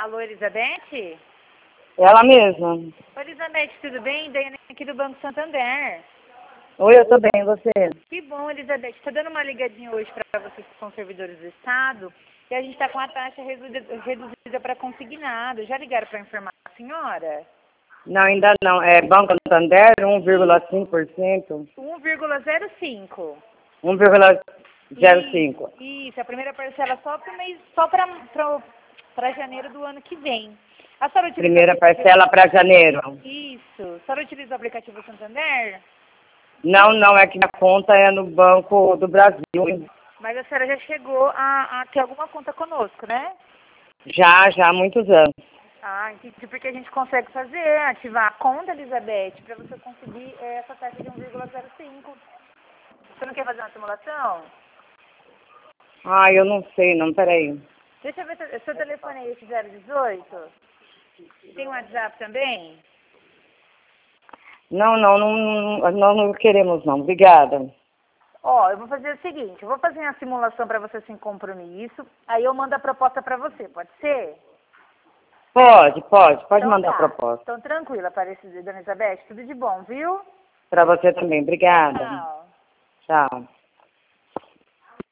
Alô, Elizabeth? Ela mesma. Oi, Elizabeth, tudo bem? Daiane aqui do Banco Santander. Oi, eu tô bem, e você? Que bom, Elizabeth. Tá dando uma ligadinha hoje para vocês que são servidores do Estado e a gente está com a taxa reduzida para consignado. Já ligaram para informar a senhora? Não, ainda não. É Banco Santander, 1,5%. 1,05. 1,05. Isso, a primeira parcela só para mês, só para janeiro do ano que vem. A senhora utiliza Primeira parcela para janeiro. Isso. A senhora utiliza o aplicativo Santander? Não, é que a conta é no Banco do Brasil. Mas a senhora já chegou a ter alguma conta conosco, né? Já há muitos anos. Ah, entendi, porque a gente consegue fazer, ativar a conta, Elizabeth, para você conseguir essa taxa de 1,05. Você não quer fazer uma simulação? Ah, eu não sei, não, peraí. Deixa eu ver, seu telefone é esse 018? Tem um WhatsApp também? Não, nós não queremos não, obrigada. Ó, eu vou fazer o seguinte, eu vou fazer uma simulação para você sem compromisso, aí eu mando a proposta para você, pode ser? Pode Então mandar a tá. proposta. Então tranquila, Dona Elizabeth, tudo de bom, viu? Para você também, obrigada. Tchau. Tchau.